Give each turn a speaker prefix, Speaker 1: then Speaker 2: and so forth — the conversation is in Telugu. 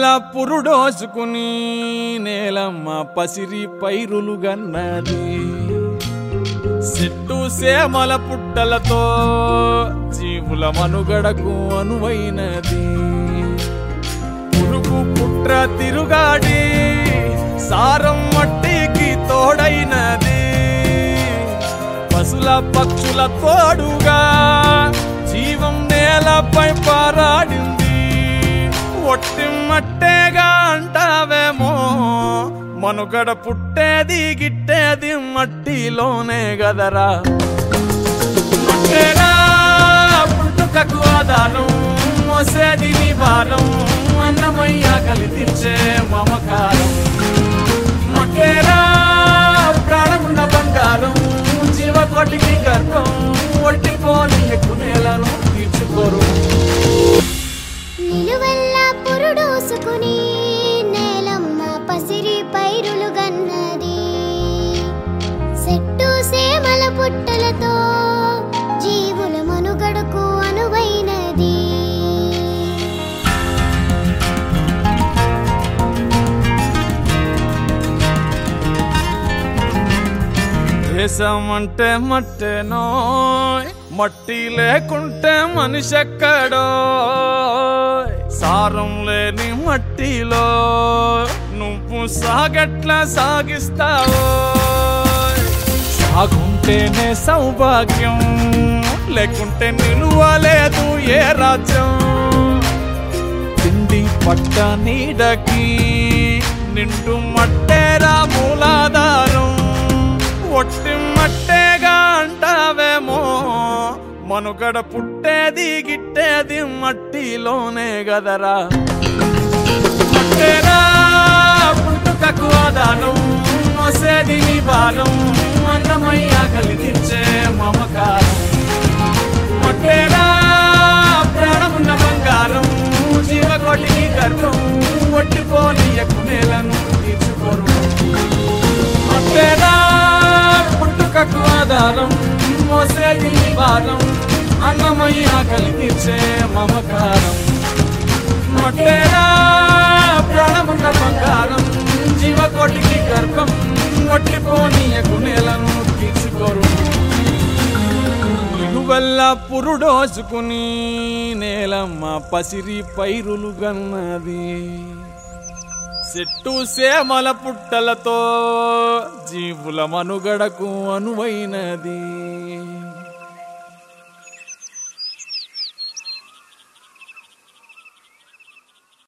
Speaker 1: వల్ల పురుడోసుకుని నేలమ్మ పసిరి పైరులు గన్నది చెట్టు సేమల పుట్టలతో జీవుల మనుగడకు అనువైనది పురుగు పుట్ర తిరుగాడి సారం మట్టికి తోడైనది పశుల పక్షుల తోడుగా జీవం నేలపై పారాడింది ఒట్టి మట్టేగా అంటావేమో మనుగడ పుట్టేది గిట్టేది మట్టిలోనే గదరా మట్టేరా పుట్టుకకు ఆధారం మోసేది నీ భారం అన్నమయ్య కలితించే మమకారం మట్టేరా ప్రాణమున్న బంగారం జీవకోటికి గర్భం ఒట్టిపోని ఎక్కువ నేలను తీర్చుకోరు
Speaker 2: నిలువెల్ల పురుడోసుకుని నేలమ్మ పసిరి పైరులు గన్నది చెట్టు సేమల పుట్టలతో జీవుల మనుగడకు అనువైనది
Speaker 1: దేశమంటే మట్టేనో మట్టి లేకుంటే మనిషి ఎక్కడో సారం లేని మట్టిలో నువ్వు సాగట్లా సాగిస్తావో సాగుంటేనే సౌభాగ్యం లేకుంటే నిలువలేదు ఏ రాజ్యం తిండి పట్ట నీడకి నిండు మట్టేరా మూలాధారం ఒట్టి మట్టేగా అంటావేమో మనుగడ పుట్టేది గిట్టేది మట్టిలోనే గదరా మట్టేరా పుట్టుకకు ఆధారం మోసేది నీ భారం అన్నమయ్య కలిగించే మమకారం మట్టేరా ప్రాణమున్న బంగారం జీవకోటికి గర్భం ఒట్టిపోని ఎక్కువ నేలను తీర్చుకోరు మట్టేరా పుట్టుకకు ఆధారం మోసేది నీ భారం అన్నమయ్య కలిగించే మమకారం మట్టేరా ప్రాణమున్న బంగారం జీవకోటికి గర్భం ఒట్టిపోని ఎక్కువ నేలను తీర్చుకోరు వల్ల పురుడోసుకుని నేలమ్మ పసిరి పైరులు గన్నది చెట్టు సేమల పుట్టలతో జీవుల మనుగడకు అనువైనది.